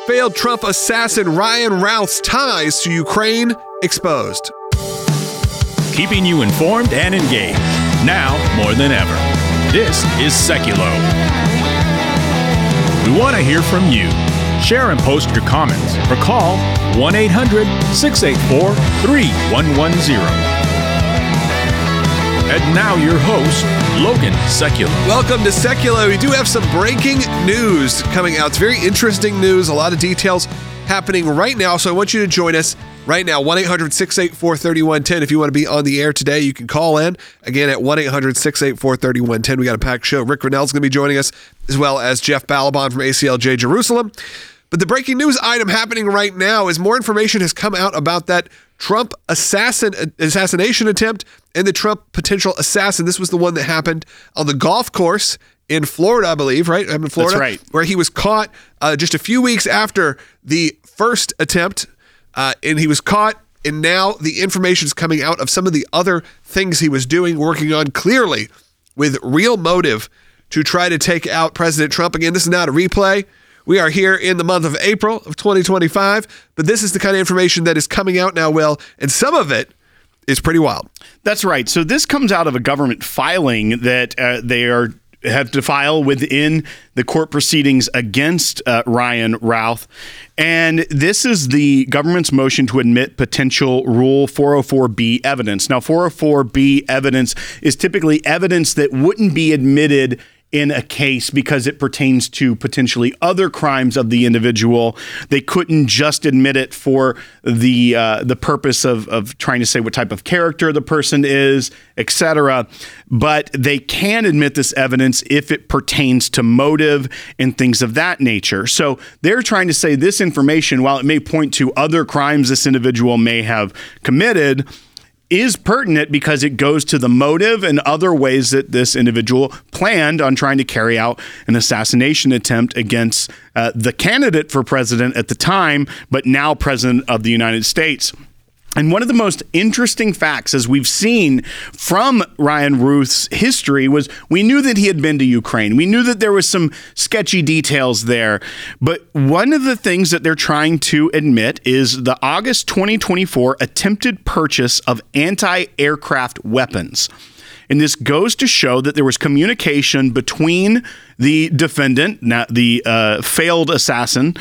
failed Trump assassin Ryan Routh's ties to Ukraine exposed. Keeping you informed and engaged, now more than ever. This is Seculo. We want to hear from you. Share and post your comments or call 1-800-684-3110. And now your host, Logan Seculo. Welcome to Seculo. We do have some breaking news coming out. It's very interesting news, a lot of details happening right now, so I want you to join us right now, 1-800-684-3110. If you want to be on the air today, you can call in, again, at 1-800-684-3110. We got a packed show. Rick Grinnell's going to be joining us, as well as Jeff Balaban from ACLJ Jerusalem. But the breaking news item happening right now is more information has come out about that Trump assassination attempt and the Trump potential assassin. This was the one that happened on the golf course in Florida, I believe, right? In Florida, that's right. Where he was caught just a few weeks after the first attempt, and he was caught, and now the information is coming out of some of the other things he was doing, working on clearly with real motive to try to take out President Trump. Again, this is not a replay. We are here in the month of April of 2025, but this is the kind of information that is coming out now, Will, and some of it is pretty wild. That's right. So this comes out of a government filing that they have to file within the court proceedings against Ryan Routh. And this is the government's motion to admit potential Rule 404B evidence. Now, 404B evidence is typically evidence that wouldn't be admitted in a case because it pertains to potentially other crimes of the individual. They couldn't just admit it for the purpose of trying to say what type of character the person is, etc. But they can admit this evidence if it pertains to motive and things of that nature. So they're trying to say this information, while it may point to other crimes this individual may have committed, is pertinent because it goes to the motive and other ways that this individual planned on trying to carry out an assassination attempt against the candidate for president at the time, but now president of the United States. And one of the most interesting facts, as we've seen from Ryan Routh's history, was we knew that he had been to Ukraine. We knew that there was some sketchy details there. But one of the things that they're trying to admit is the August 2024 attempted purchase of anti-aircraft weapons. And this goes to show that there was communication between the defendant, the failed assassin,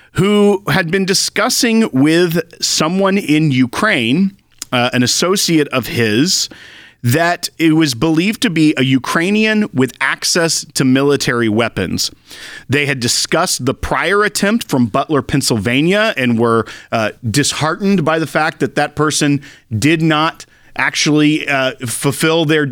who had been discussing with someone in Ukraine, an associate of his, that it was believed to be a Ukrainian with access to military weapons. They had discussed the prior attempt from Butler, Pennsylvania, and were disheartened by the fact that that person did not actually fulfill their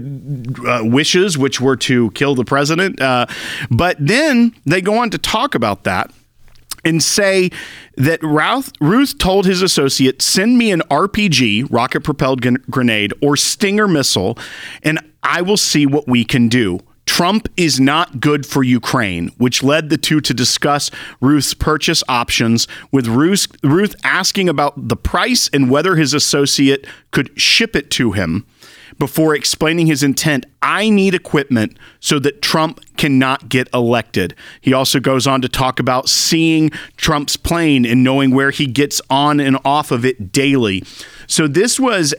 wishes, which were to kill the president. But then they go on to talk about that and say that Routh told his associate, send me an RPG, rocket-propelled grenade, or Stinger missile, and I will see what we can do. Trump is not good for Ukraine, which led the two to discuss Routh's purchase options, with Routh asking about the price and whether his associate could ship it to him. Before explaining his intent, I need equipment so that Trump cannot get elected. He also goes on to talk about seeing Trump's plane and knowing where he gets on and off of it daily. So this was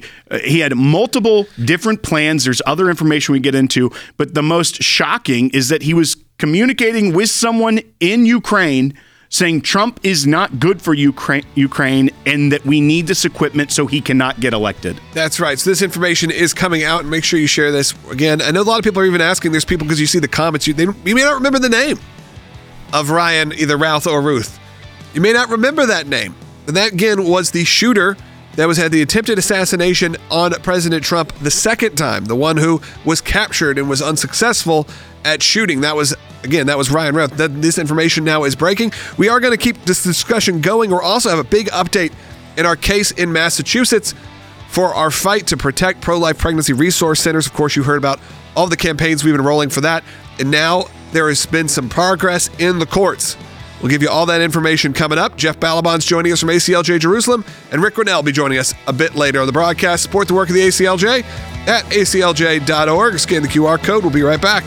he had multiple different plans. There's other information we get into, but the most shocking is that he was communicating with someone in Ukraine saying Trump is not good for Ukraine and that we need this equipment so he cannot get elected. That's right. So this information is coming out, and make sure you share this. Again, I know a lot of people are even asking. There's people, because you see the comments, you may not remember the name of Ryan, either Routh or Routh. You may not remember that name. And that, again, was the shooter that had the attempted assassination on President Trump the second time, the one who was captured and was unsuccessful at shooting. That was Ryan Routh. This information now is breaking. We are going to keep this discussion going. We'll also have a big update in our case in Massachusetts for our fight to protect pro-life pregnancy resource centers. Of course, you heard about all the campaigns we've been rolling for that. And now there has been some progress in the courts. We'll give you all that information coming up. Jeff Balaban's joining us from ACLJ Jerusalem, and Rick Grinnell will be joining us a bit later on the broadcast. Support the work of the ACLJ at aclj.org. Scan the QR code. We'll be right back.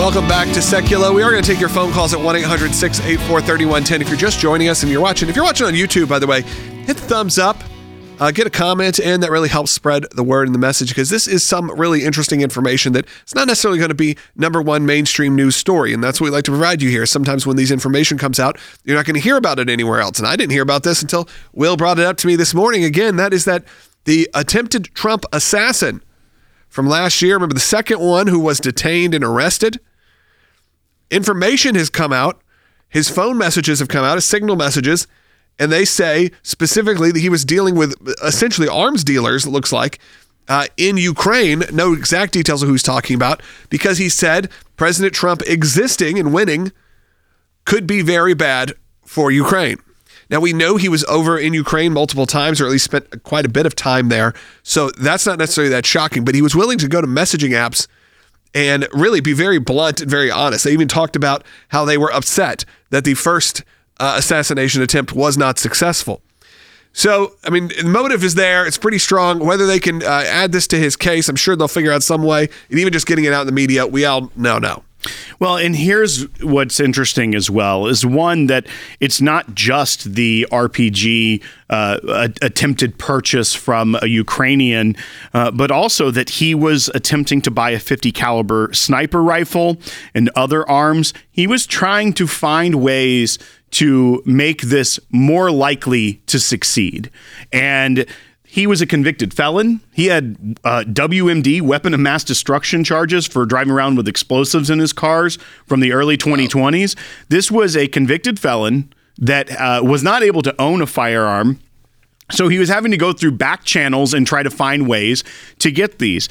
Welcome back to Secula. We are going to take your phone calls at 1-800-684-3110. If you're just joining us and if you're watching on YouTube, by the way, hit the thumbs up, get a comment, and that really helps spread the word and the message, because this is some really interesting information that it's not necessarily going to be number one mainstream news story, and that's what we like to provide you here. Sometimes when these information comes out, you're not going to hear about it anywhere else, and I didn't hear about this until Will brought it up to me this morning. Again, that is that the attempted Trump assassin from last year, remember the second one who was detained and arrested, information has come out, his phone messages have come out, his signal messages, and they say specifically that he was dealing with essentially arms dealers, it looks like, in Ukraine. No exact details of who he's talking about, because he said President Trump existing and winning could be very bad for Ukraine. Now, we know he was over in Ukraine multiple times, or at least spent quite a bit of time there, so that's not necessarily that shocking, but he was willing to go to messaging apps and really be very blunt and very honest. They even talked about how they were upset that the first assassination attempt was not successful. So, I mean, the motive is there. It's pretty strong. Whether they can add this to his case, I'm sure they'll figure out some way. And even just getting it out in the media, we all know. Well, and here's what's interesting as well, is one, that it's not just the RPG attempted purchase from a Ukrainian, but also that he was attempting to buy a .50 caliber sniper rifle and other arms. He was trying to find ways to make this more likely to succeed. And he was a convicted felon. He had WMD, weapon of mass destruction charges, for driving around with explosives in his cars from the early 2020s. This was a convicted felon that was not able to own a firearm. So he was having to go through back channels and try to find ways to get these.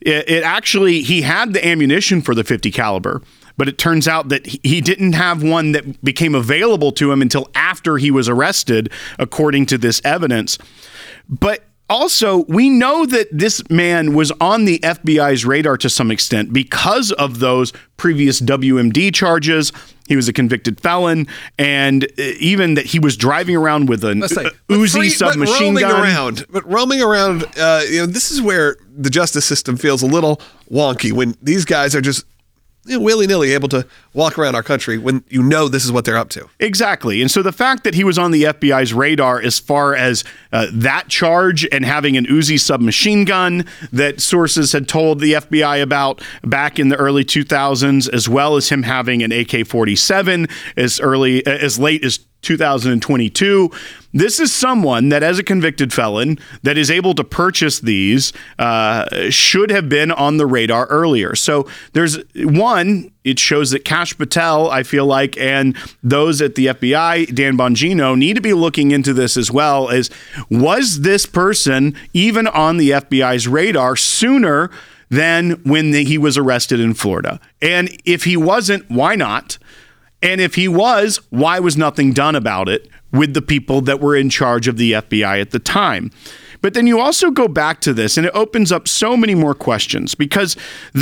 He had the ammunition for the .50 caliber, but it turns out that he didn't have one that became available to him until after he was arrested, according to this evidence. But also, we know that this man was on the FBI's radar to some extent because of those previous WMD charges. He was a convicted felon, and even that he was driving around with an Uzi submachine gun. Roaming around, this is where the justice system feels a little wonky, when these guys are just willy-nilly able to walk around our country when you know this is what they're up to. Exactly. And so the fact that he was on the FBI's radar as far as that charge, and having an Uzi submachine gun that sources had told the FBI about back in the early 2000s, as well as him having an AK-47 as late as 2022. This is someone that, as a convicted felon, that is able to purchase these, should have been on the radar earlier. So there's one, it shows that Kash Patel, I feel like, and those at the FBI, Dan Bongino, need to be looking into this as well. As, was this person even on the FBI's radar sooner than when he was arrested in Florida? And if he wasn't, why not? And if he was, why was nothing done about it with the people that were in charge of the FBI at the time? But then you also go back to this, and it opens up so many more questions, because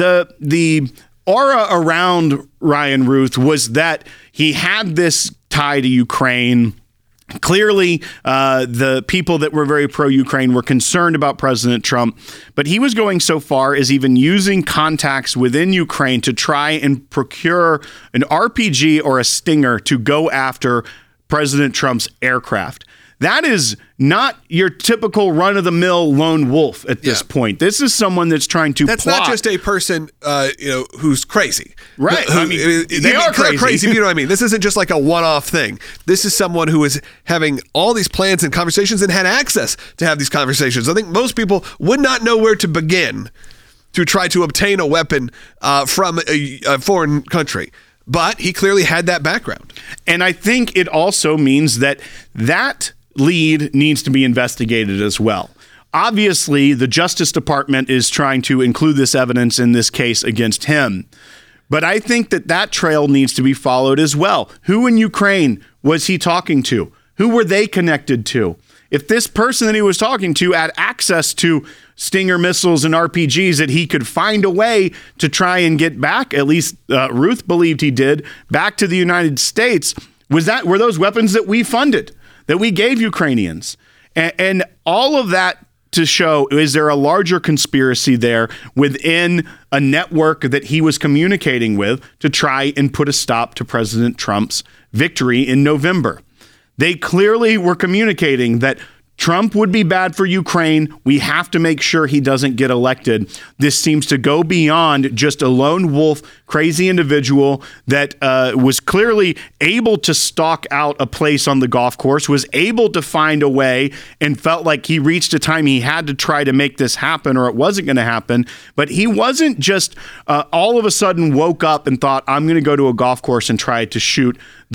the aura around Ryan Ruth was that he had this tie to Ukraine. Clearly, the people that were very pro-Ukraine were concerned about President Trump, but he was going so far as even using contacts within Ukraine to try and procure an RPG or a Stinger to go after President Trump's aircraft. That is not your typical run-of-the-mill lone wolf at this point. This is someone that's trying to That's plot. not just a person, who's crazy. Right. They are crazy. You know what I mean? This isn't just like a one-off thing. This is someone who is having all these plans and conversations and had access to have these conversations. I think most people would not know where to begin to try to obtain a weapon from a foreign country. But he clearly had that background. And I think it also means that lead needs to be investigated as well. Obviously, the Justice Department is trying to include this evidence in this case against him. But I think that trail needs to be followed as well. Who in Ukraine was he talking to? Who were they connected to? If this person that he was talking to had access to Stinger missiles and RPGs, that he could find a way to try and get back, at least Ruth believed he did, back to the United States, were those weapons that we funded, that we gave Ukrainians? And all of that to show, is there a larger conspiracy there within a network that he was communicating with to try and put a stop to President Trump's victory in November? They clearly were communicating that Trump would be bad for Ukraine. We have to make sure he doesn't get elected. This seems to go beyond just a lone wolf, crazy individual that was clearly able to stalk out a place on the golf course, was able to find a way, and felt like he reached a time he had to try to make this happen or it wasn't going to happen. But he wasn't just all of a sudden woke up and thought, I'm going to go to a golf course and try to shoot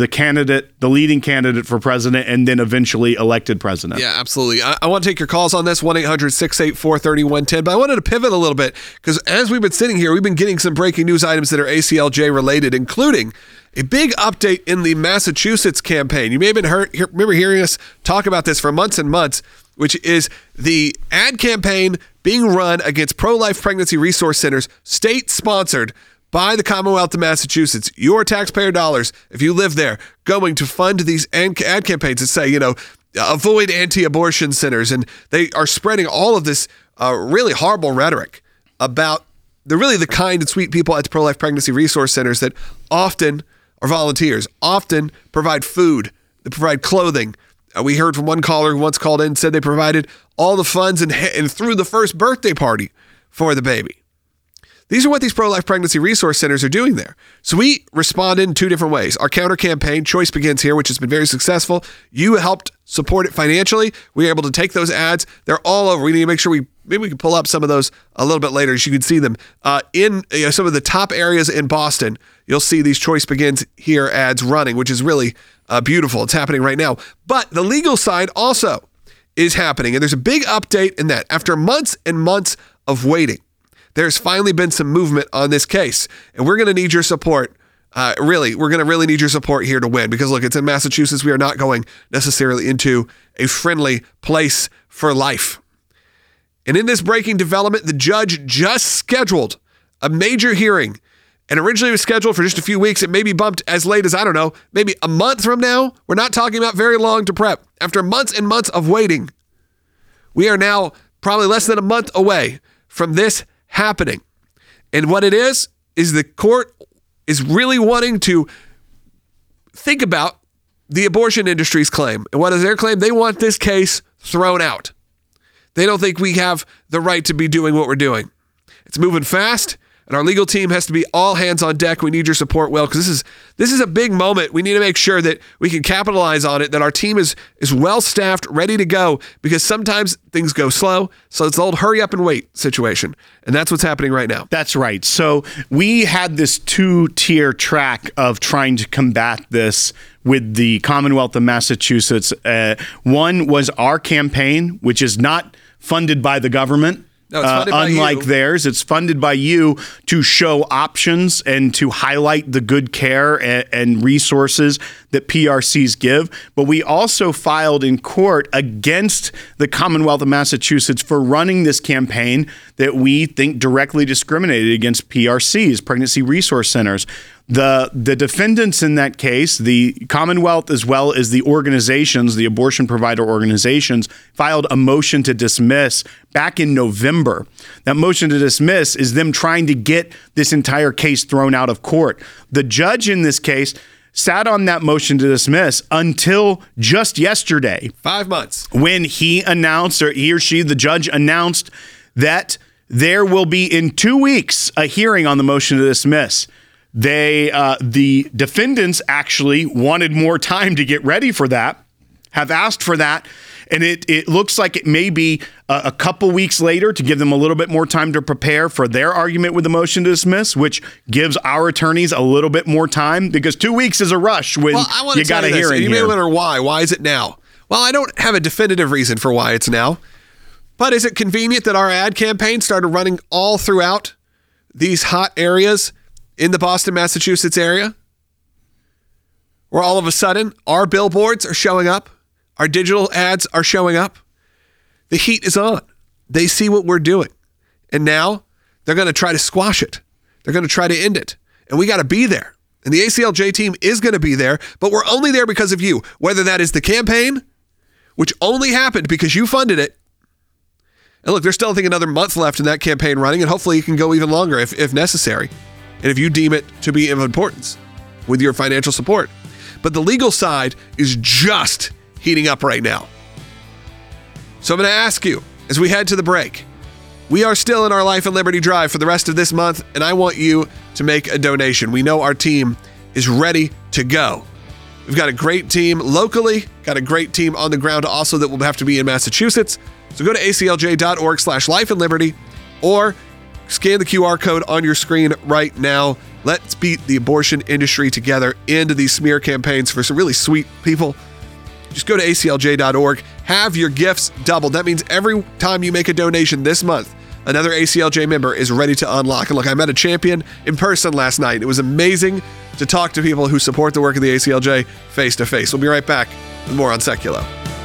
the leading candidate for president, and then eventually elected president. Yeah, absolutely. I want to take your calls on this, 1-800-684-3110. But I wanted to pivot a little bit because as we've been sitting here, we've been getting some breaking news items that are ACLJ related, including a big update in the Massachusetts campaign. You may have been remember hearing us talk about this for months and months, which is the ad campaign being run against pro-life pregnancy resource centers, state-sponsored by the Commonwealth of Massachusetts. Your taxpayer dollars, if you live there, going to fund these ad campaigns that say, avoid anti-abortion centers. And they are spreading all of this really horrible rhetoric about the kind and sweet people at the pro-life pregnancy resource centers that often are volunteers, often provide food, they provide clothing. We heard from one caller who once called in and said they provided all the funds and threw the first birthday party for the baby. These are what these pro-life pregnancy resource centers are doing there. So we responded in two different ways. Our counter campaign, Choice Begins Here, which has been very successful. You helped support it financially. We were able to take those ads. They're all over. We need to make sure maybe we can pull up some of those a little bit later so you can see them. In some of the top areas in Boston, you'll see these Choice Begins Here ads running, which is really beautiful. It's happening right now. But the legal side also is happening. And there's a big update in that. After months and months of waiting, there's finally been some movement on this case, and we're going to need your support. We're going to really need your support here to win because, look, it's in Massachusetts. We are not going necessarily into a friendly place for life. And in this breaking development, the judge just scheduled a major hearing, and originally it was scheduled for just a few weeks. It may be bumped as late as, maybe a month from now. We're not talking about very long to prep. After months and months of waiting, we are now probably less than a month away from this happening. And what it is the court is really wanting to think about the abortion industry's claim. And what is their claim? They want this case thrown out. They don't think we have the right to be doing what we're doing. It's moving fast, and our legal team has to be all hands on deck. We need your support, Will, because this is a big moment. We need to make sure that we can capitalize on it, that our team is well-staffed, ready to go, because sometimes things go slow. So it's the old hurry up and wait situation. And that's what's happening right now. That's right. So we had this two-tier track of trying to combat this with the Commonwealth of Massachusetts. One was our campaign, which is not funded by the government. No, it's funded by unlike you. theirs, it's funded by you to show options and to highlight the good care and resources that PRCs give. But we also filed in court against the Commonwealth of Massachusetts for running this campaign that we think directly discriminated against PRCs, pregnancy resource centers. The defendants in that case, the Commonwealth as well as the organizations, the abortion provider organizations, filed a motion to dismiss back in November. That motion to dismiss is them trying to get this entire case thrown out of court. The judge in this case sat on that motion to dismiss until just yesterday. 5 months. When he announced, or he or she, the judge announced that there will be in 2 weeks a hearing on the motion to dismiss. The defendants actually wanted more time to get ready for that, have asked for that, and it looks like it may be a couple weeks later to give them a little bit more time to prepare for their argument with the motion to dismiss, which gives our attorneys a little bit more time because 2 weeks is a rush when you got a hearing. You may wonder why. Why is it now? Well, I don't have a definitive reason for why it's now, but is it convenient that our ad campaign started running all throughout these hot areas in the Boston, Massachusetts area, where all of a sudden our billboards are showing up, our digital ads are showing up? The heat is on. They see what we're doing. And now they're going to try to squash it. They're going to try to end it. And we got to be there. And the ACLJ team is going to be there, but we're only there because of you. Whether that is the campaign, which only happened because you funded it, And look, there's still, I think, another month left in that campaign running, and hopefully it can go even longer if necessary, and if you deem it to be of importance with your financial support. But the legal side is just heating up right now. So I'm going to ask you, as we head to the break, we are still in our Life and Liberty Drive for the rest of this month, and I want you to make a donation. We know our team is ready to go. We've got a great team locally, got a great team on the ground also that will have to be in Massachusetts. So go to aclj.org/lifeandliberty or scan the QR code on your screen right now. Let's beat the abortion industry together into these smear campaigns for some really sweet people. Just go to aclj.org. Have your gifts doubled. That means every time you make a donation this month, another ACLJ member is ready to unlock. And look, I met a champion in person last night. It was amazing to talk to people who support the work of the ACLJ face to face. We'll be right back with more on Seculo.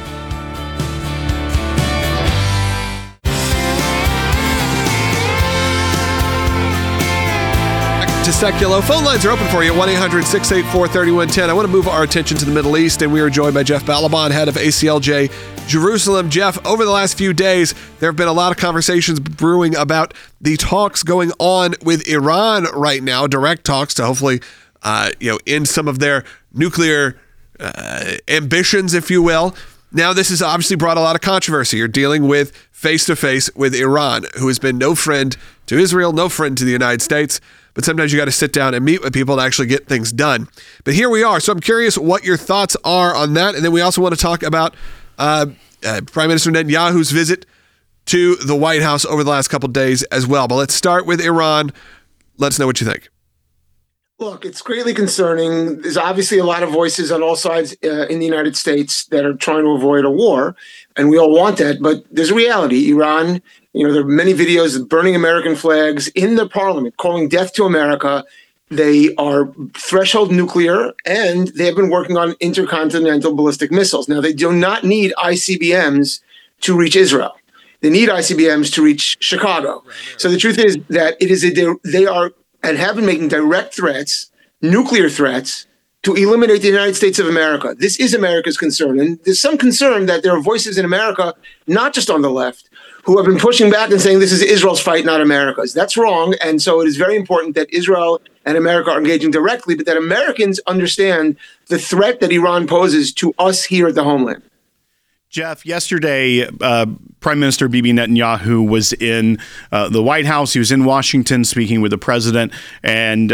To Seculo. Phone lines are open for you at 1-800-684-3110. I want to move our attention to the Middle East, and we are joined by Jeff Balaban, head of ACLJ Jerusalem. Jeff, over the last few days, there have been a lot of conversations brewing about the talks going on with Iran right now, direct talks to hopefully end some of their nuclear ambitions, if you will. Now, this has obviously brought a lot of controversy. You're dealing with face-to-face with Iran, who has been no friend to Israel, no friend to the United States. But sometimes you got to sit down and meet with people to actually get things done. But here we are. So I'm curious what your thoughts are on that. And then we also want to talk about Prime Minister Netanyahu's visit to the White House over the last couple of days as well. But let's start with Iran. Let us know what you think. Look, it's greatly concerning. There's obviously a lot of voices on all sides in the United States that are trying to avoid a war, and we all want that. But there's a reality. Iran, there are many videos of burning American flags in the parliament, calling death to America. They are threshold nuclear, and they have been working on intercontinental ballistic missiles. Now, they do not need ICBMs to reach Israel. They need ICBMs to reach Chicago. So the truth is that they are and have been making direct threats, nuclear threats, to eliminate the United States of America. This is America's concern. And there's some concern that there are voices in America, not just on the left, who have been pushing back and saying this is Israel's fight, not America's. That's wrong. And so it is very important that Israel and America are engaging directly, but that Americans understand the threat that Iran poses to us here at the homeland. Jeff, yesterday, Prime Minister Bibi Netanyahu was in the White House. He was in Washington speaking with the president, and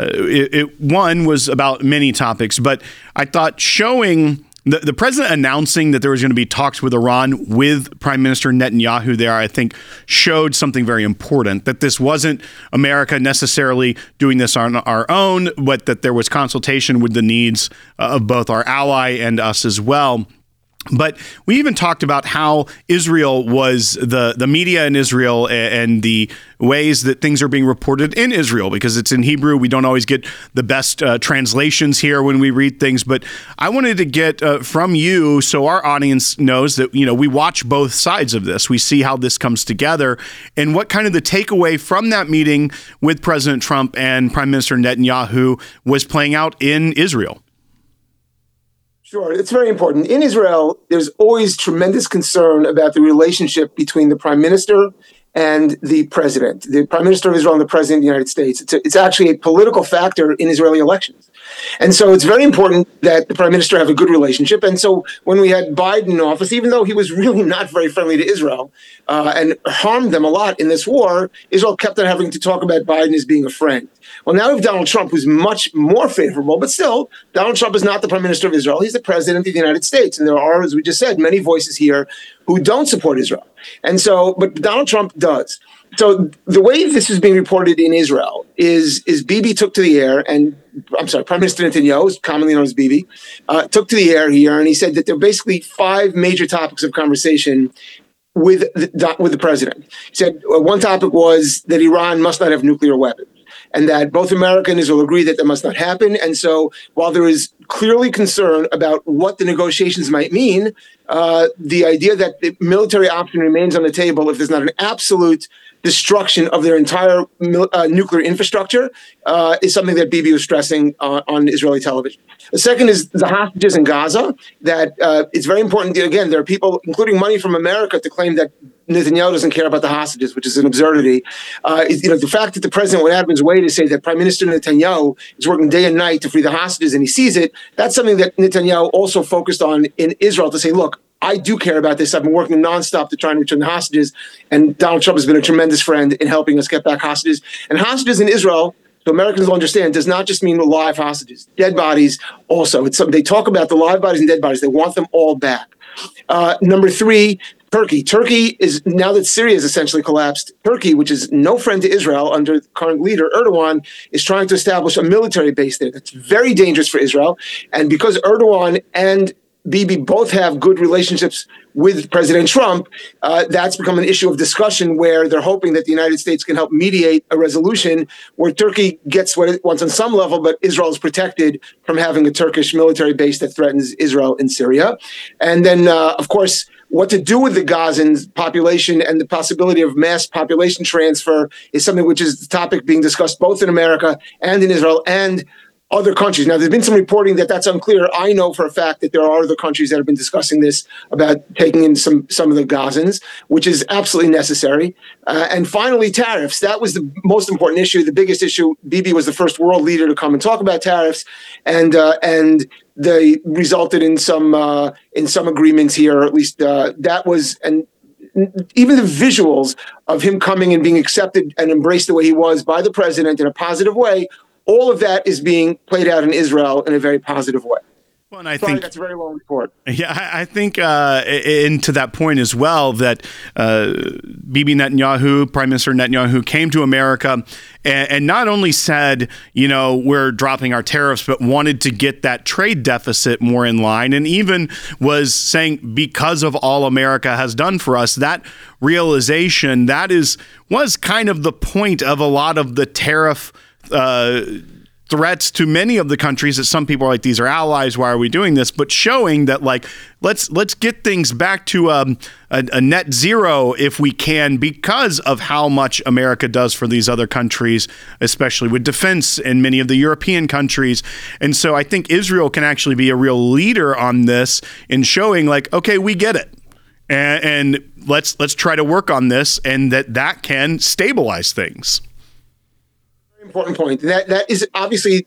one was about many topics. But I thought showing the president announcing that there was going to be talks with Iran with Prime Minister Netanyahu there, I think, showed something very important, that this wasn't America necessarily doing this on our own, but that there was consultation with the needs of both our ally and us as well. But we even talked about how Israel was the media in Israel and the ways that things are being reported in Israel, because it's in Hebrew. We don't always get the best translations here when we read things. But I wanted to get from you, so our audience knows that, we watch both sides of this. We see how this comes together and what kind of the takeaway from that meeting with President Trump and Prime Minister Netanyahu was playing out in Israel. Sure, it's very important. In Israel, there's always tremendous concern about the relationship between the prime minister and the president, the prime minister of Israel and the president of the United States. It's actually a political factor in Israeli elections. And so it's very important that the prime minister have a good relationship. And so when we had Biden in office, even though he was really not very friendly to Israel and harmed them a lot in this war, Israel kept on having to talk about Biden as being a friend. Well, now we have Donald Trump, who's much more favorable, but still, Donald Trump is not the prime minister of Israel. He's the president of the United States. And there are, as we just said, many voices here who don't support Israel. And so, but Donald Trump does. So the way this is being reported in Israel is Bibi took to the air, and Prime Minister Netanyahu, commonly known as Bibi, took to the air here, and he said that there are basically 5 major topics of conversation with the president. He said one topic was that Iran must not have nuclear weapons, and that both America and Israel agree that must not happen. And so while there is clearly concern about what the negotiations might mean, the idea that the military option remains on the table if there's not an absolute destruction of their entire nuclear infrastructure is something that Bibi was stressing on Israeli television. The second is the hostages in Gaza, that it's very important. Again, there are people, including money from America, to claim that Netanyahu doesn't care about the hostages, which is an absurdity. The fact that the president went out of his way to say that Prime Minister Netanyahu is working day and night to free the hostages and he sees it, that's something that Netanyahu also focused on in Israel, to say, look, I do care about this. I've been working nonstop to try and return the hostages, and Donald Trump has been a tremendous friend in helping us get back hostages. And hostages in Israel, so Americans will understand, does not just mean live hostages, dead bodies also. It's something they talk about, the live bodies and dead bodies. They want them all back. Number three, Turkey. Turkey is, now that Syria has essentially collapsed, Turkey, which is no friend to Israel under the current leader, Erdogan, is trying to establish a military base there. That's very dangerous for Israel. And because Erdogan and Bibi both have good relationships with President Trump, that's become an issue of discussion where they're hoping that the United States can help mediate a resolution where Turkey gets what it wants on some level, but Israel is protected from having a Turkish military base that threatens Israel in Syria. And then, of course, what to do with the Gazan population and the possibility of mass population transfer is something which is the topic being discussed both in America and in Israel and other countries. Now, there's been some reporting that that's unclear. I know for a fact that there are other countries that have been discussing this, about taking in some of the Gazans, which is absolutely necessary. And finally, tariffs. That was the most important issue, the biggest issue. Bibi was the first world leader to come and talk about tariffs, and they resulted in some agreements here, or at least that was, and even the visuals of him coming and being accepted and embraced the way he was by the president in a positive way, all of that is being played out in Israel in a very positive way. Well, and I think that's a very long report. Yeah, I think, and to that point as well, that Bibi Netanyahu, Prime Minister Netanyahu, came to America and not only said, we're dropping our tariffs, but wanted to get that trade deficit more in line, and even was saying, because of all America has done for us, that realization, was kind of the point of a lot of the tariff threats to many of the countries, that some people are like, these are allies, why are we doing this? But showing that, like, let's get things back to a net zero if we can, because of how much America does for these other countries, especially with defense in many of the European countries. And so I think Israel can actually be a real leader on this in showing, like, okay, we get it. And let's try to work on this, and that can stabilize things. Important point. That is obviously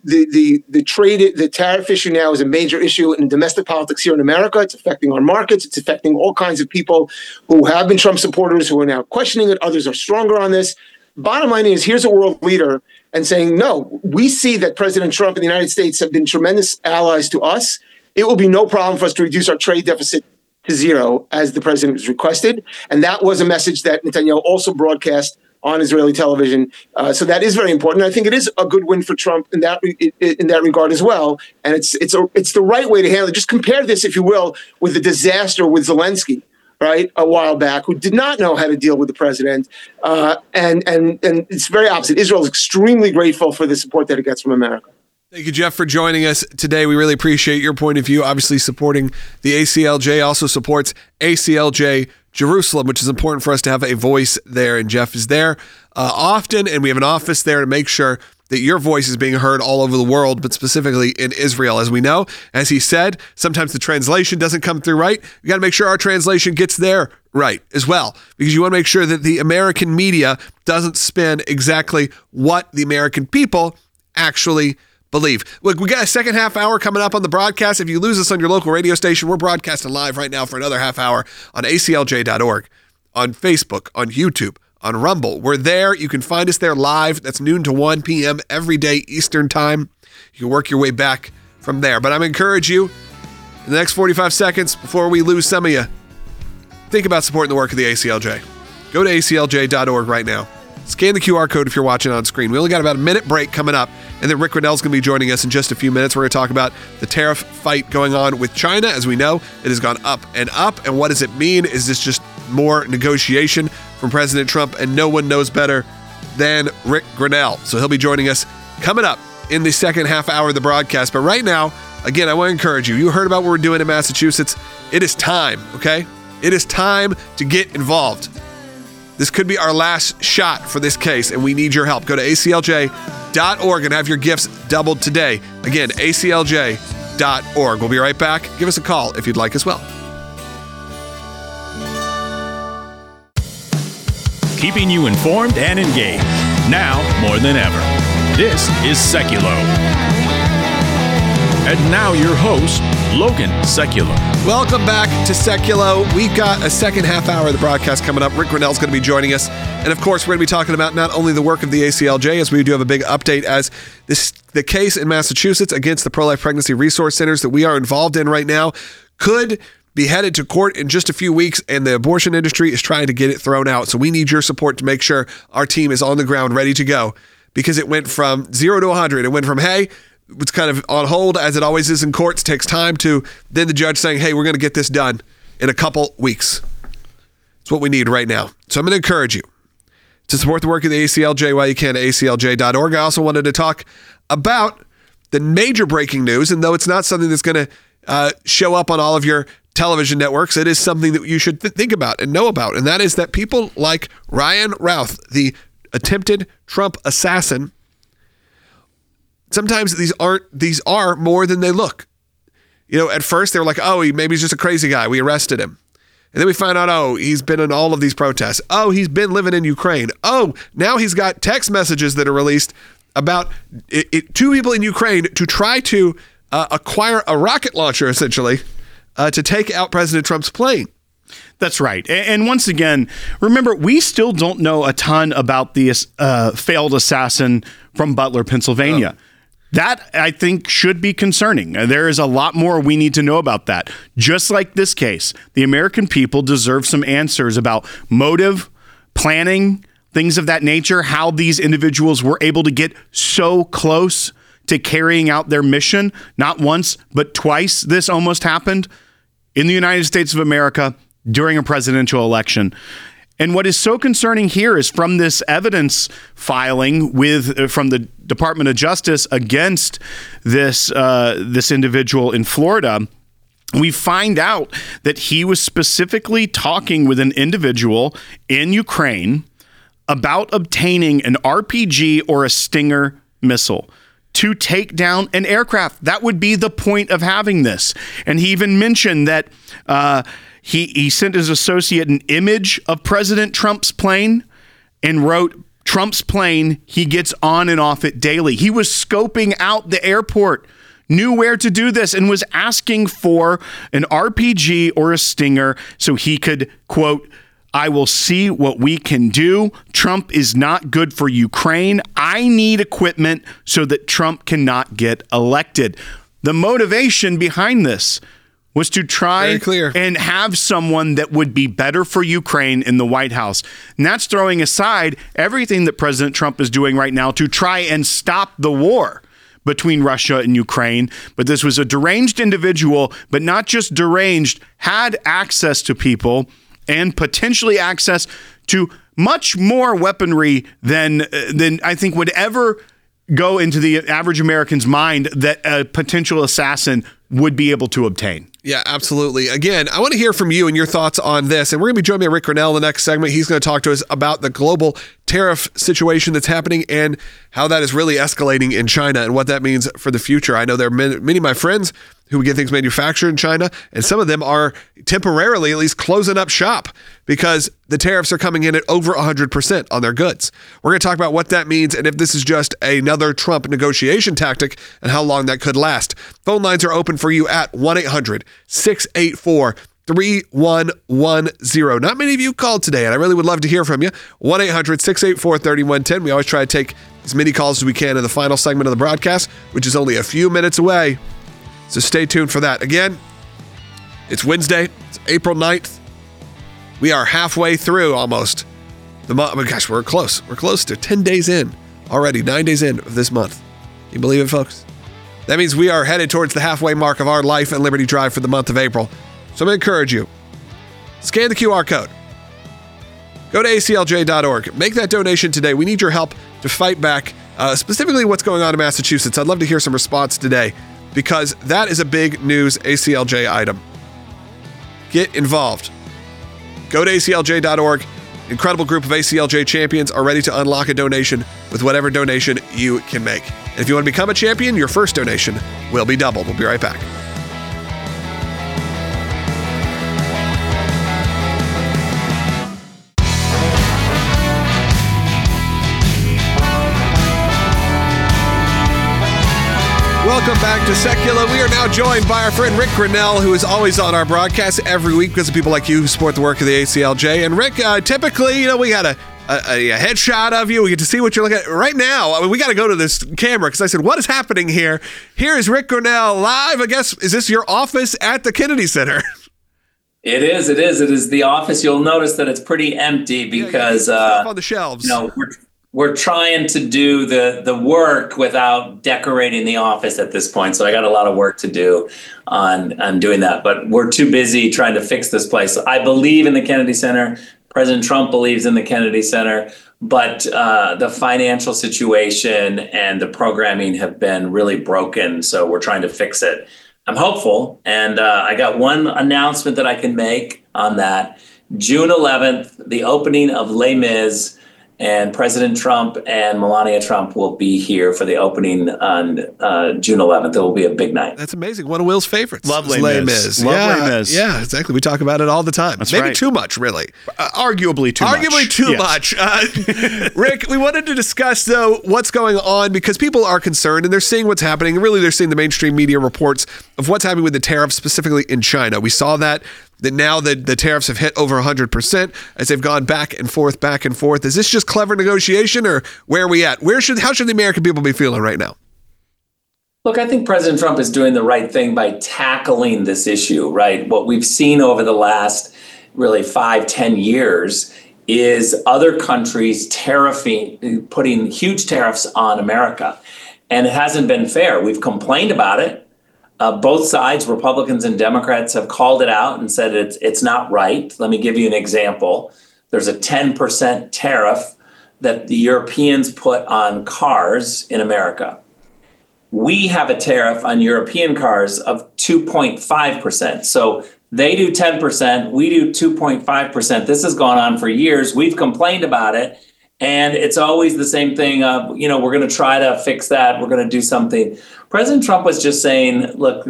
the tariff issue now is a major issue in domestic politics here in America. It's affecting our markets. It's affecting all kinds of people who have been Trump supporters, who are now questioning it. Others are stronger on this. Bottom line is, here's a world leader and saying, no, we see that President Trump and the United States have been tremendous allies to us. It will be no problem for us to reduce our trade deficit to zero, as the president has requested. And that was a message that Netanyahu also broadcast on Israeli television. So that is very important. I think it is a good win for Trump in that regard as well. And it's the right way to handle it. Just compare this, if you will, with the disaster with Zelensky, right, a while back, who did not know how to deal with the president. And it's very opposite. Israel is extremely grateful for the support that it gets from America. Thank you, Jeff, for joining us today. We really appreciate your point of view. Obviously, supporting the ACLJ also supports ACLJ Jerusalem, which is important for us to have a voice there. And Jeff is there often, and we have an office there to make sure that your voice is being heard all over the world, but specifically in Israel. As we know, as he said, sometimes the translation doesn't come through right. We got to make sure our translation gets there right as well, because you want to make sure that the American media doesn't spin exactly what the American people actually believe. Look, we got a second half hour coming up on the broadcast. If you lose us on your local radio station, we're broadcasting live right now for another half hour on aclj.org, on Facebook, on YouTube, on Rumble. We're there. You can find us there live. That's noon to 1 p.m. every day Eastern time. You can work your way back from there. But I'm going to encourage you, in the next 45 seconds, before we lose some of you, think about supporting the work of the ACLJ. Go to aclj.org right now. Scan the QR code if you're watching on screen. We only got about a minute break coming up, and then Rick Grenell's going to be joining us in just a few minutes. We're going to talk about the tariff fight going on with China. As we know, it has gone up and up. And what does it mean? Is this just more negotiation from President Trump? And no one knows better than Rick Grenell. So he'll be joining us coming up in the second half hour of the broadcast. But right now, again, I want to encourage you. You heard about what we're doing in Massachusetts. It is time, okay? It is time to get involved. This could be our last shot for this case, and we need your help. Go to aclj.org and have your gifts doubled today. Again, aclj.org. We'll be right back. Give us a call if you'd like as well. Keeping you informed and engaged, now more than ever. This is Seculo. And now your host, Logan Seculo. Welcome back to Seculo. We've got a second half hour of the broadcast coming up. Rick Grinnell's going to be joining us. And of course, we're going to be talking about not only the work of the ACLJ, as we do have a big update as the case in Massachusetts against the pro-life pregnancy resource centers that we are involved in right now could be headed to court in just a few weeks, and the abortion industry is trying to get it thrown out. So we need your support to make sure our team is on the ground ready to go, because it went from 0 to 100. It went from, hey, it's kind of on hold, as it always is in courts, takes time, to then the judge saying, hey, we're going to get this done in a couple weeks. It's what we need right now. So I'm going to encourage you to support the work of the ACLJ while you can at aclj.org. I also wanted to talk about the major breaking news, and though it's not something that's going to show up on all of your television networks, it is something that you should think about and know about, and that is that people like Ryan Routh, the attempted Trump assassin, sometimes these are more than they look. You know, at first they were like, oh, maybe he's just a crazy guy, we arrested him. And then we find out, oh, he's been in all of these protests. Oh, he's been living in Ukraine. Oh, now he's got text messages that are released about two people in Ukraine to try to acquire a rocket launcher, essentially, to take out President Trump's plane. That's right. And once again, remember, we still don't know a ton about the failed assassin from Butler, Pennsylvania. That, I think, should be concerning. There is a lot more we need to know about that. Just like this case, the American people deserve some answers about motive, planning, things of that nature, how these individuals were able to get so close to carrying out their mission. Not once, but twice this almost happened in the United States of America during a presidential election. And what is so concerning here is from this evidence filing from the Department of Justice against this individual in Florida, we find out that he was specifically talking with an individual in Ukraine about obtaining an RPG or a Stinger missile to take down an aircraft. That would be the point of having this. And he even mentioned that he sent his associate an image of President Trump's plane and wrote, Trump's plane, he gets on and off it daily. He was scoping out the airport, knew where to do this, and was asking for an RPG or a Stinger so he could, quote, I will see what we can do. Trump is not good for Ukraine. I need equipment so that Trump cannot get elected. The motivation behind this was to try and have someone that would be better for Ukraine in the White House. And that's throwing aside everything that President Trump is doing right now to try and stop the war between Russia and Ukraine. But this was a deranged individual, but not just deranged, had access to people and potentially access to much more weaponry than I think would ever go into the average American's mind that a potential assassin would be able to obtain. Yeah, absolutely. Again, I want to hear from you and your thoughts on this. And we're going to be joined by Rick Grinnell in the next segment. He's going to talk to us about the global tariff situation that's happening and how that is really escalating in China and what that means for the future. I know there are many of my friends who get things manufactured in China, and some of them are temporarily at least closing up shop because the tariffs are coming in at over 100% on their goods. We're going to talk about what that means and if this is just another Trump negotiation tactic and how long that could last. Phone lines are open for you at 1-800-684-3110. Not many of you called today, and I really would love to hear from you. 1-800-684-3110. We always try to take as many calls as we can in the final segment of the broadcast, which is only a few minutes away. So stay tuned for that. Again, it's Wednesday. It's April 9th. We are halfway through almost the month. Oh my gosh, we're close. We're close to 10 days in already, 9 days in of this month. Can you believe it, folks? That means we are headed towards the halfway mark of our Life and Liberty Drive for the month of April. So I'm going to encourage you. Scan the QR code. Go to aclj.org. Make that donation today. We need your help to fight back, specifically what's going on in Massachusetts. I'd love to hear some response today, because that is a big news ACLJ item. Get involved. Go to aclj.org. Incredible group of ACLJ champions are ready to unlock a donation with whatever donation you can make. And if you want to become a champion, your first donation will be doubled. We'll be right back. Welcome back to Secular. We are now joined by our friend Rick Grinnell, who is always on our broadcast every week because of people like you who support the work of the ACLJ. And Rick, typically, we got a headshot of you. We get to see what you're looking at right now. I mean, we got to go to this camera because I said, what is happening here? Here is Rick Grinnell live. I guess, is this your office at the Kennedy Center? It is. It is the office. You'll notice that it's pretty empty because on the shelves. We're trying to do the work without decorating the office at this point. So I got a lot of work to do on doing that. But we're too busy trying to fix this place. I believe in the Kennedy Center. President Trump believes in the Kennedy Center. But the financial situation and the programming have been really broken. So we're trying to fix it. I'm hopeful. And I got one announcement that I can make on that. June 11th, the opening of Les Mis. And President Trump and Melania Trump will be here for the opening on June 11th. It will be a big night. That's amazing. One of Will's favorites. Love Les Mis. Yeah, exactly. We talk about it all the time. That's Maybe right. too much, really. Arguably too much. Rick, we wanted to discuss, though, what's going on because people are concerned and they're seeing what's happening. Really, they're seeing the mainstream media reports of what's happening with the tariffs, specifically in China. We saw that now the tariffs have hit over 100% as they've gone back and forth. Is this just clever negotiation or where are we at? How should the American people be feeling right now? Look, I think President Trump is doing the right thing by tackling this issue, right? What we've seen over the last really 5-10 years is other countries putting huge tariffs on America. And it hasn't been fair. We've complained about it. Both sides, Republicans and Democrats, have called it out and said it's not right. Let me give you an example. There's a 10% tariff that the Europeans put on cars in America. We have a tariff on European cars of 2.5%. So they do 10%, we do 2.5%. This has gone on for years. We've complained about it. And it's always the same thing of, we're going to try to fix that. We're going to do something. President Trump was just saying, look,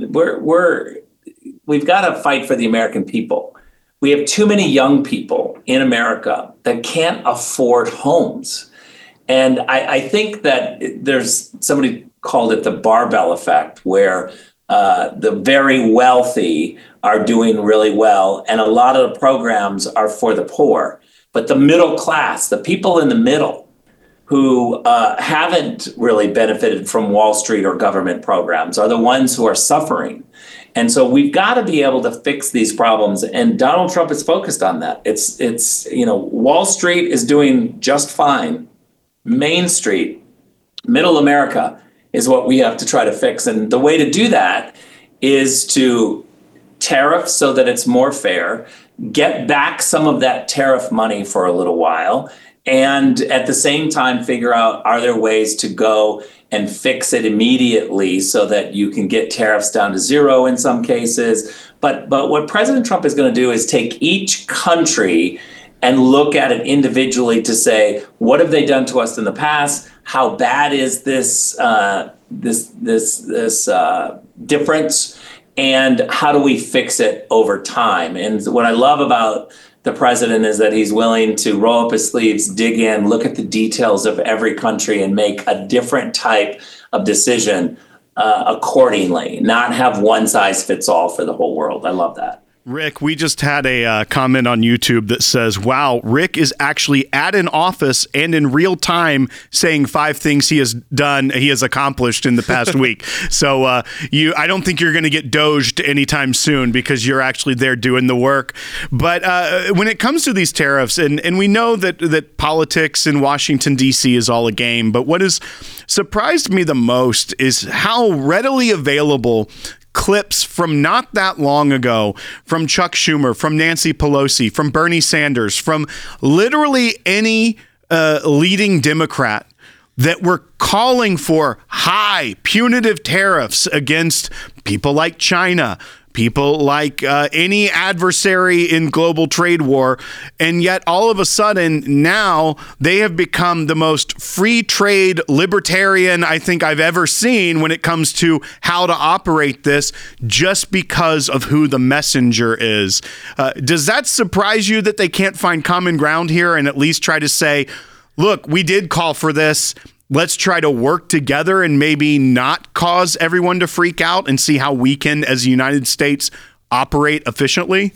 we've got to fight for the American people. We have too many young people in America that can't afford homes. And I think that somebody called it the barbell effect, where the very wealthy are doing really well. And a lot of the programs are for the poor. But the middle class, the people in the middle who haven't really benefited from Wall Street or government programs are the ones who are suffering. And so we've got to be able to fix these problems. And Donald Trump is focused on that. It's Wall Street is doing just fine. Main Street, middle America is what we have to try to fix. And the way to do that is to tariff so that it's more fair, get back some of that tariff money for a little while, and at the same time figure out, are there ways to go and fix it immediately so that you can get tariffs down to zero in some cases. But what President Trump is going to do is take each country and look at it individually to say, what have they done to us in the past? How bad is this difference? And how do we fix it over time? And what I love about the president is that he's willing to roll up his sleeves, dig in, look at the details of every country and make a different type of decision accordingly, not have one size fits all for the whole world. I love that. Rick, we just had a comment on YouTube that says, wow, Rick is actually at an office and in real time saying 5 things he has accomplished in the past week. So I don't think you're going to get doged anytime soon because you're actually there doing the work. But when it comes to these tariffs, and we know that politics in Washington, D.C. is all a game, but what has surprised me the most is how readily available clips from not that long ago from Chuck Schumer, from Nancy Pelosi, from Bernie Sanders, from literally any leading Democrat that were calling for high punitive tariffs against people like China, people like any adversary in global trade war. And yet all of a sudden now they have become the most free trade libertarian I think I've ever seen when it comes to how to operate this, just because of who the messenger is. Does that surprise you that they can't find common ground here and at least try to say, look, we did call for this. Let's try to work together and maybe not cause everyone to freak out and see how we can, as the United States, operate efficiently?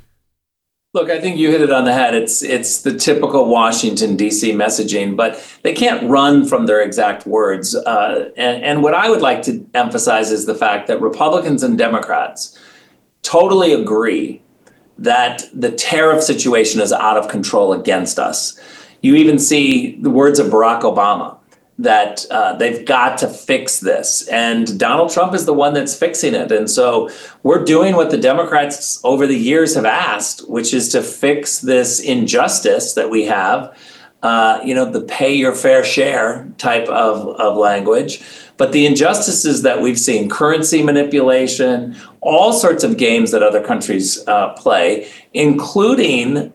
Look, I think you hit it on the head. It's the typical Washington, D.C. messaging, but they can't run from their exact words. And what I would like to emphasize is the fact that Republicans and Democrats totally agree that the tariff situation is out of control against us. You even see the words of Barack Obama, that they've got to fix this. And Donald Trump is the one that's fixing it. And so we're doing what the Democrats over the years have asked, which is to fix this injustice that we have, the pay your fair share type of language. But the injustices that we've seen, currency manipulation, all sorts of games that other countries play, including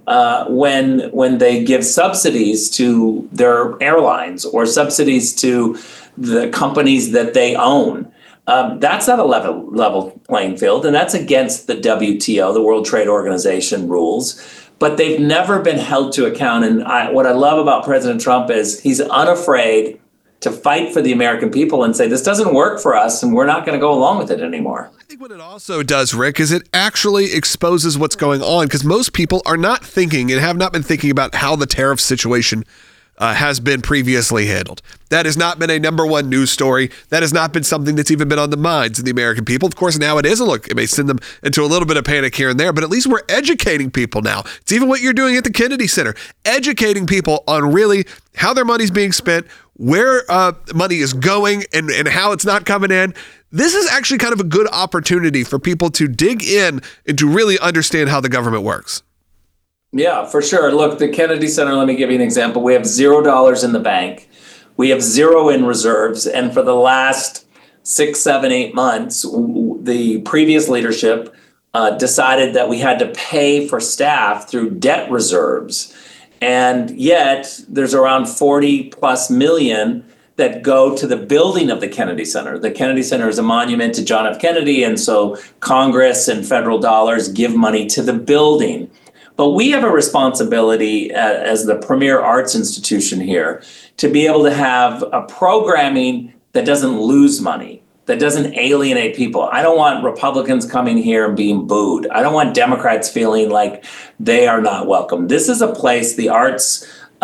when they give subsidies to their airlines or subsidies to the companies that they own. That's not a level playing field, and that's against the WTO, the World Trade Organization rules. But they've never been held to account. And what I love about President Trump is he's unafraid to fight for the American people and say, this doesn't work for us and we're not going to go along with it anymore. I think what it also does, Rick, is it actually exposes what's going on, because most people are not thinking and have not been thinking about how the tariff situation has been previously handled. That has not been a number one news story. That has not been something that's even been on the minds of the American people. Of course, now it is. Look, it may send them into a little bit of panic here and there, but at least we're educating people now. It's even what you're doing at the Kennedy Center, educating people on really how their money's being spent, where money is going, and how it's not coming in. This is actually kind of a good opportunity for people to dig in and to really understand how the government works. Yeah, for sure. Look, the Kennedy Center, let me give you an example. We have $0 in the bank. We have zero in reserves. And for the last 6, 7, 8 months, the previous leadership decided that we had to pay for staff through debt reserves. And yet there's around 40 plus million that go to the building of the Kennedy Center. The Kennedy Center is a monument to John F. Kennedy. And so Congress and federal dollars give money to the building. But we have a responsibility as the premier arts institution here to be able to have a programming that doesn't lose money, that doesn't alienate people. I don't want Republicans coming here and being booed. I don't want Democrats feeling like they are not welcome. This is a place, the arts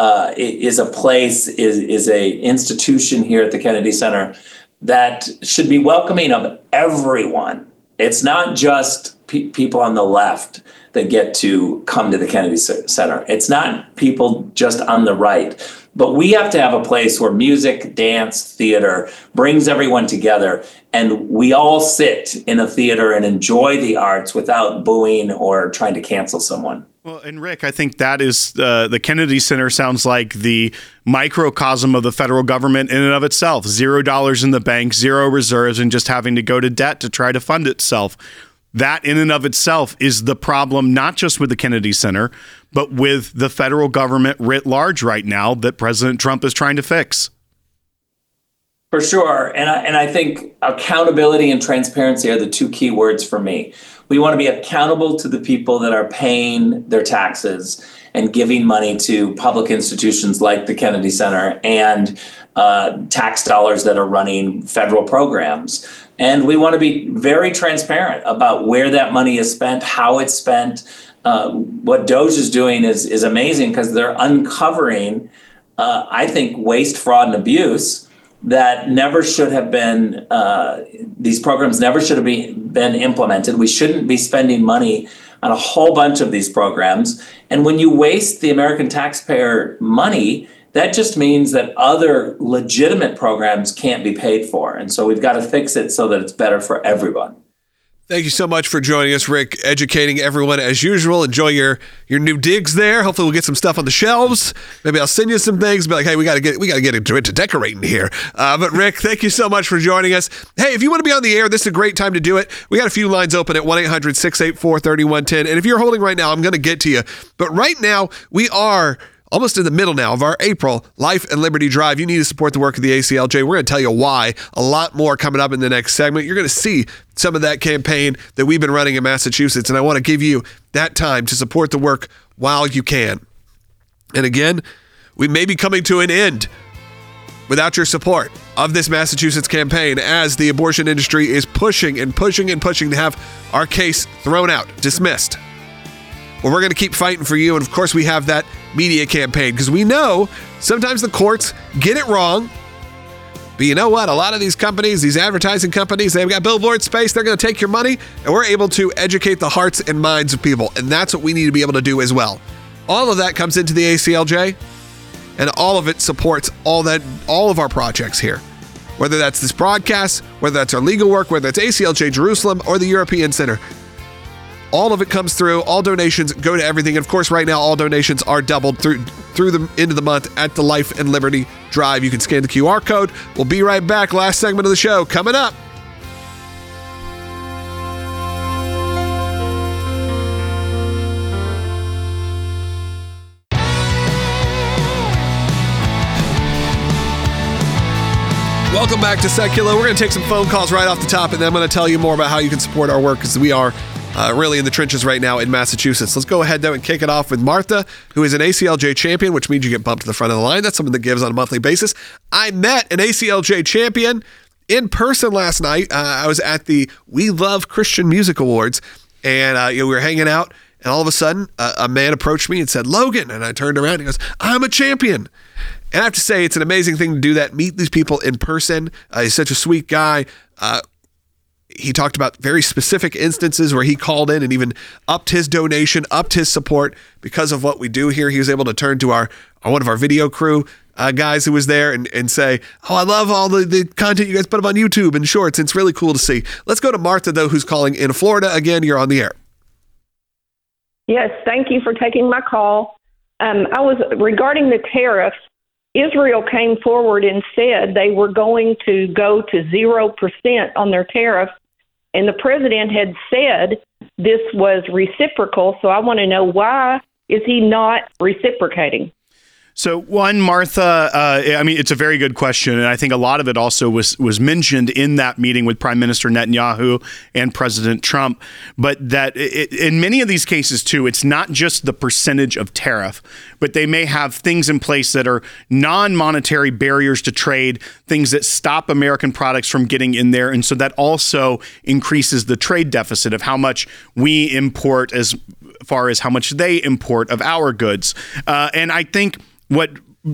is a institution here at the Kennedy Center that should be welcoming of everyone. It's not just people on the left that get to come to the Kennedy Center. It's not people just on the right. But we have to have a place where music, dance, theater brings everyone together, and we all sit in a theater and enjoy the arts without booing or trying to cancel someone. Well, and Rick, I think that is the Kennedy Center sounds like the microcosm of the federal government in and of itself. $0 in the bank, zero reserves, and just having to go to debt to try to fund itself. That in and of itself is the problem, not just with the Kennedy Center, but with the federal government writ large right now that President Trump is trying to fix. For sure. And I think accountability and transparency are the two key words for me. We want to be accountable to the people that are paying their taxes and giving money to public institutions like the Kennedy Center and tax dollars that are running federal programs. And we want to be very transparent about where that money is spent, how it's spent. What DOGE is doing is amazing because they're uncovering, I think, waste, fraud, and abuse that never should have been, these programs never should have been implemented. We shouldn't be spending money on a whole bunch of these programs. And when you waste the American taxpayer money, that just means that other legitimate programs can't be paid for. And so we've got to fix it so that it's better for everyone. Thank you so much for joining us, Rick, educating everyone as usual. Enjoy your new digs there. Hopefully we'll get some stuff on the shelves. Maybe I'll send you some things. Be like, hey, we got to get into decorating here. But Rick, thank you so much for joining us. Hey, if you want to be on the air, this is a great time to do it. We got a few lines open at 1-800-684-3110. And if you're holding right now, I'm going to get to you. But right now, we are almost in the middle now of our April Life and Liberty Drive. You need to support the work of the ACLJ. We're going to tell you why. A lot more coming up in the next segment. You're going to see some of that campaign that we've been running in Massachusetts, and I want to give you that time to support the work while you can. And again, we may be coming to an end without your support of this Massachusetts campaign as the abortion industry is pushing to have our case thrown out, dismissed. Well, we're going to keep fighting for you. And of course, we have that media campaign because we know sometimes the courts get it wrong. But you know what? A lot of these companies, these advertising companies, they've got billboard space. They're going to take your money, and we're able to educate the hearts and minds of people. And that's what we need to be able to do as well. All of that comes into the ACLJ, and all of it supports all of our projects here. Whether that's this broadcast, whether that's our legal work, whether it's ACLJ Jerusalem or the European Center. All of it comes through. All donations go to everything. And of course, right now, all donations are doubled through the end of the month at the Life and Liberty Drive. You can scan the QR code. We'll be right back. Last segment of the show coming up. Welcome back to Secular. We're going to take some phone calls right off the top, and then I'm going to tell you more about how you can support our work because we are really in the trenches right now in Massachusetts. Let's go ahead, though, and kick it off with Martha, who is an ACLJ champion, which means you get bumped to the front of the line. That's something that gives on a monthly basis. I met an ACLJ champion in person last night. I was at the We Love Christian Music Awards, and we were hanging out, and all of a sudden, a man approached me and said, "Logan," and I turned around and he goes, "I'm a champion." And I have to say, it's an amazing thing to do that, meet these people in person. He's such a sweet guy. He talked about very specific instances where he called in and even upped his donation, upped his support because of what we do here. He was able to turn to one of our video crew guys who was there and say, "Oh, I love all the content you guys put up on YouTube and shorts. It's really cool to see." Let's go to Martha, though, who's calling in Florida. Again, you're on the air. Yes, thank you for taking my call. I was regarding the tariffs. Israel came forward and said they were going to go to 0% on their tariffs, and the president had said this was reciprocal, so I want to know why is he not reciprocating? So one, Martha, it's a very good question, and I think a lot of it also was mentioned in that meeting with Prime Minister Netanyahu and President Trump. But that in many of these cases, too, it's not just the percentage of tariff, but they may have things in place that are non-monetary barriers to trade, things that stop American products from getting in there. And so that also increases the trade deficit of how much we import as far as how much they import of our goods. And I think what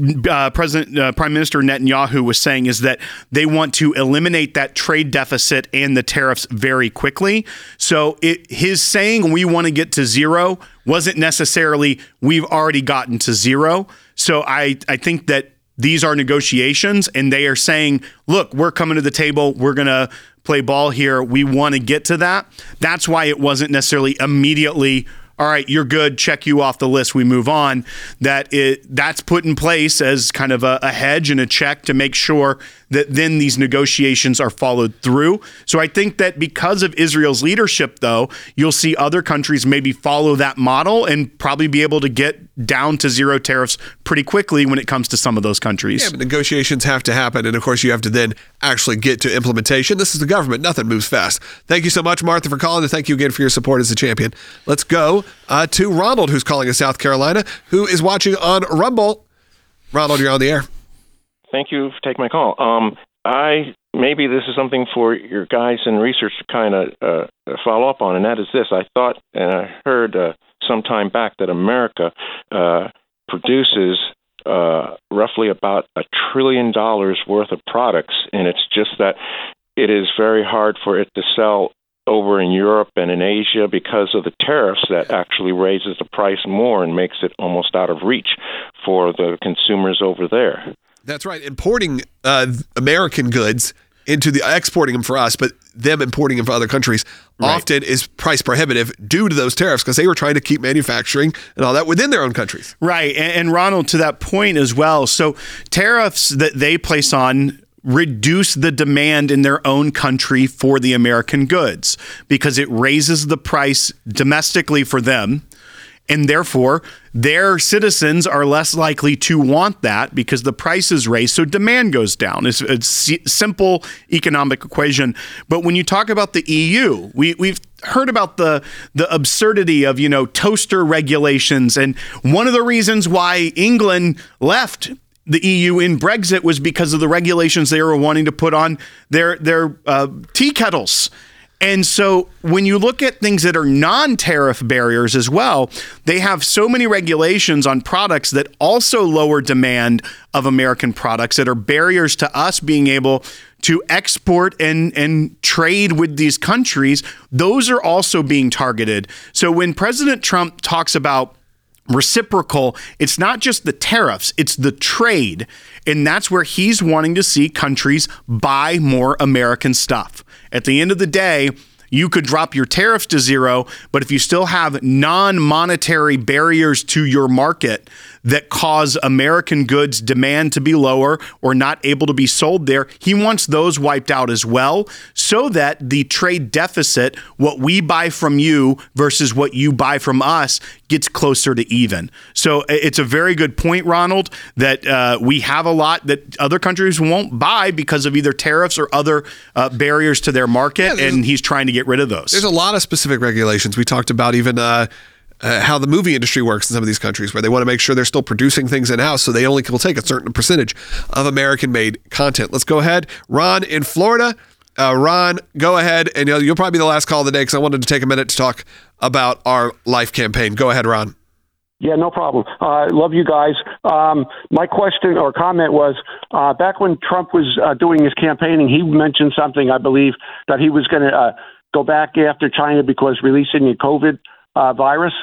Prime Minister Netanyahu was saying is that they want to eliminate that trade deficit and the tariffs very quickly. So his saying we want to get to zero wasn't necessarily we've already gotten to zero. So I think that these are negotiations, and they are saying, look, we're coming to the table. We're going to play ball here. We want to get to that. That's why it wasn't necessarily immediately, all right, you're good, check you off the list, we move on. That's put in place as kind of a hedge and a check to make sure that then these negotiations are followed through. So I think that because of Israel's leadership, though, you'll see other countries maybe follow that model and probably be able to get down to zero tariffs pretty quickly when it comes to some of those countries. Yeah, but negotiations have to happen, and of course you have to then actually get to implementation. This is the government. Nothing moves fast. Thank you so much, Martha, for calling, and thank you again for your support as a champion. Let's go to Ronald, who's calling in South Carolina, who is watching on Rumble. Ronald, you're on the air. Thank you for taking my call. Maybe this is something for your guys in research to kind of follow up on, and that is this. I thought and I heard some time back that America produces roughly about $1 trillion worth of products, and it's just that it is very hard for it to sell over in Europe and in Asia because of the tariffs that actually raises the price more and makes it almost out of reach for the consumers over there. That's right. Importing American goods exporting them for us, but them importing them from other countries often is price prohibitive due to those tariffs because they were trying to keep manufacturing and all that within their own countries. Right. And Ronald, to that point as well. So tariffs that they place on reduce the demand in their own country for the American goods because it raises the price domestically for them. And therefore, their citizens are less likely to want that because the price is raised, so demand goes down. It's a simple economic equation. But when you talk about the EU, we've heard about the absurdity of, toaster regulations. And one of the reasons why England left the EU in Brexit was because of the regulations they were wanting to put on their tea kettles. And so when you look at things that are non-tariff barriers as well, they have so many regulations on products that also lower demand of American products that are barriers to us being able to export and trade with these countries. Those are also being targeted. So when President Trump talks about reciprocal, it's not just the tariffs, it's the trade. And that's where he's wanting to see countries buy more American stuff. At the end of the day, you could drop your tariffs to zero, but if you still have non-monetary barriers to your market that cause American goods demand to be lower or not able to be sold there, he wants those wiped out as well so that the trade deficit, what we buy from you versus what you buy from us, gets closer to even. So it's a very good point, Ronald, that we have a lot that other countries won't buy because of either tariffs or other barriers to their market, and he's trying to get rid of those. There's a lot of specific regulations. We talked about even how the movie industry works in some of these countries where they want to make sure they're still producing things in-house so they only will take a certain percentage of American-made content. Let's go ahead. Ron in Florida. Ron, go ahead, and you'll probably be the last call of the day because I wanted to take a minute to talk about our Life campaign. Go ahead, Ron. Yeah, no problem. Love you guys. My question or comment was, back when Trump was doing his campaigning, he mentioned something, I believe, that he was going to go back after China because releasing the COVID virus.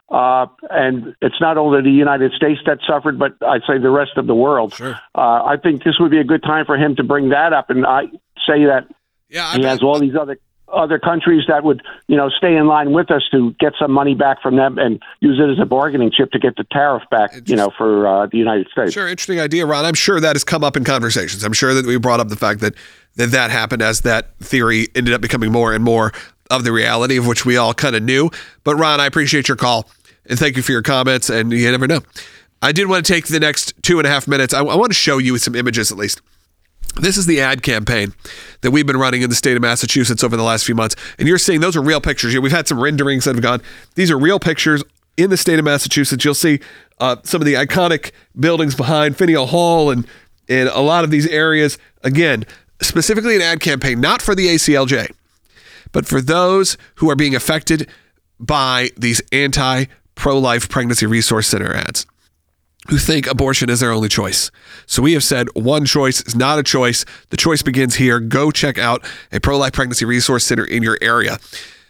And it's not only the United States that suffered, but I'd say the rest of the world. Sure. I think this would be a good time for him to bring that up. And I say that he has all these other countries that would, stay in line with us to get some money back from them and use it as a bargaining chip to get the tariff back, for the United States. Sure. Interesting idea, Ron. I'm sure that has come up in conversations. I'm sure that we brought up the fact that happened as that theory ended up becoming more and more of the reality of which we all kind of knew. But Ron, I appreciate your call and thank you for your comments. And you never know. I did want to take the next 2.5 minutes. I want to show you some images at least. This is the ad campaign that we've been running in the state of Massachusetts over the last few months. And you're seeing those are real pictures. We've had some renderings that have gone. These are real pictures in the state of Massachusetts. You'll see some of the iconic buildings behind Faneuil Hall and a lot of these areas. Again, specifically an ad campaign, not for the ACLJ, but for those who are being affected by these anti-pro-life pregnancy resource center ads, who think abortion is their only choice. So we have said one choice is not a choice. The choice begins here. Go check out a pro-life pregnancy resource center in your area.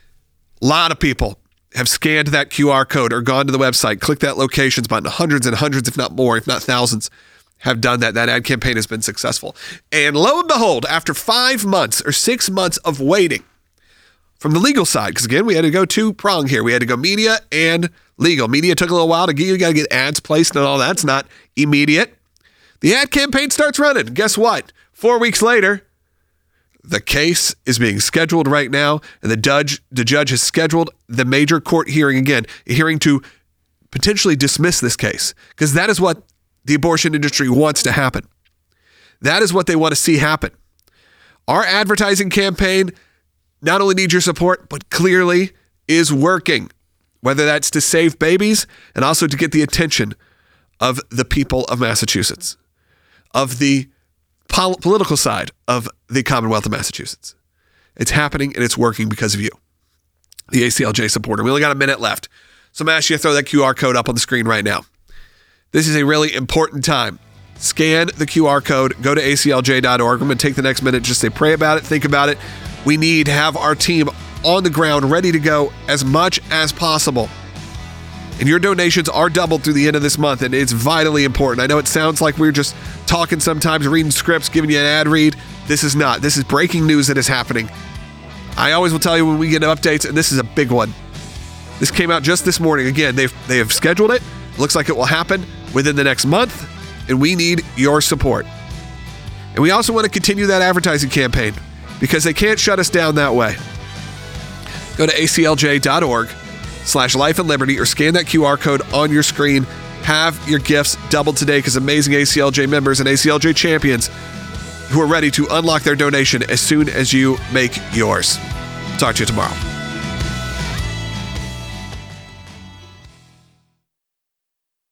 A lot of people have scanned that QR code or gone to the website, click that locations button. Hundreds and hundreds, if not more, if not thousands, have done that. That ad campaign has been successful. And lo and behold, after 5 months or 6 months of waiting from the legal side, because again, we had to go two-prong here. We had to go media and legal. Media took a little while to get, you got to get ads placed and all that. It's not immediate. The ad campaign starts running. Guess what? 4 weeks later, the case is being scheduled right now, and the judge has scheduled the major court hearing again, a hearing to potentially dismiss this case, because that is what the abortion industry wants to happen. That is what they want to see happen. Our advertising campaign not only needs your support, but clearly is working, whether that's to save babies and also to get the attention of the people of Massachusetts, of the political side of the Commonwealth of Massachusetts. It's happening and it's working because of you, the ACLJ supporter. We only got a minute left. So I'm going to ask you to throw that QR code up on the screen right now. This is a really important time. Scan the QR code, go to aclj.org. I'm going to take the next minute, just say, pray about it, think about it. We need to have our team on the ground, ready to go as much as possible. And your donations are doubled through the end of this month, and it's vitally important. I know it sounds like we're just talking sometimes, reading scripts, giving you an ad read. This is not. This is breaking news that is happening I always will tell you when we get updates, and this is a big one. This came out just this morning. Again, they have scheduled it. Looks like it will happen within the next month, and we need your support. And we also want to continue that advertising campaign because they can't shut us down that way. Go to aclj.org/life and liberty or scan that QR code on your screen. Have your gifts doubled today because amazing ACLJ members and ACLJ champions who are ready to unlock their donation as soon as you make yours. Talk to you tomorrow.